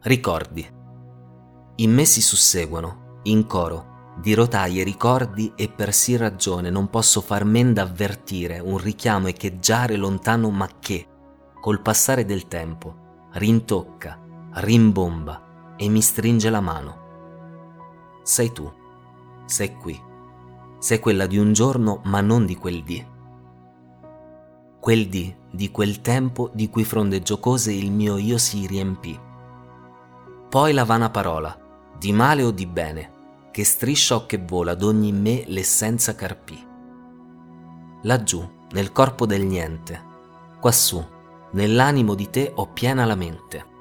Ricordi. In me si susseguono, in coro, di rotaie ricordi e per sì ragione non posso far men d'avvertire un richiamo echeggiare lontano ma che, col passare del tempo, rintocca, rimbomba e mi stringe la mano. Sei tu, sei qui, sei quella di un giorno ma non di quel dì. Quel dì, di quel tempo di cui fronde giocose il mio io si riempì. Poi la vana parola, di male o di bene, che striscia o che vola d'ogni me l'essenza carpì. Laggiù, nel corpo del niente, quassù, nell'animo di te ho piena la mente.